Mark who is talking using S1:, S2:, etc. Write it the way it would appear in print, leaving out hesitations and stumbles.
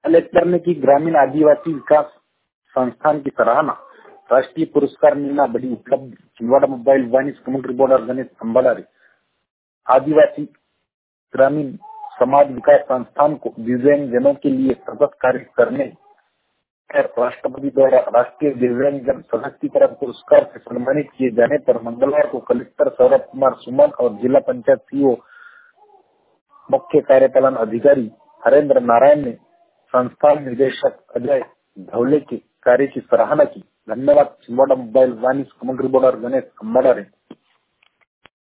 S1: Collector ने की ग्रामीण आदिवासी विकास संस्थान की सराहना। राष्ट्रीय पुरस्कार मिलना बड़ी उपलब्धि। छिंदवाड़ा मोबाइल वानिस कमेंट्री बोर्ड और गणेश अंबालारे। आदिवासी ग्रामीण समाज विकास संस्थान को दिव्यांगजनों के लिए सतत कार्य करने और राष्ट्रपति द्वारा राष्ट्रीय दिव्यांगजन सशक्तिकरण पुरस्कार से सम्मानित किए जाने पर मंगलवार को कलेक्टर सौरभ कुमार सुमन और जिला पंचायत सीओ मुख्य कार्यपालन अधिकारी हरेंद्र नारायण ने संस्थान निदेशक अजय धवले के कार्य की सराहना की। धन्यवाद। छिंदवाड़ा मोबाइल वानिस कमेंट्री बोर्ड और गणेश अंबालारे।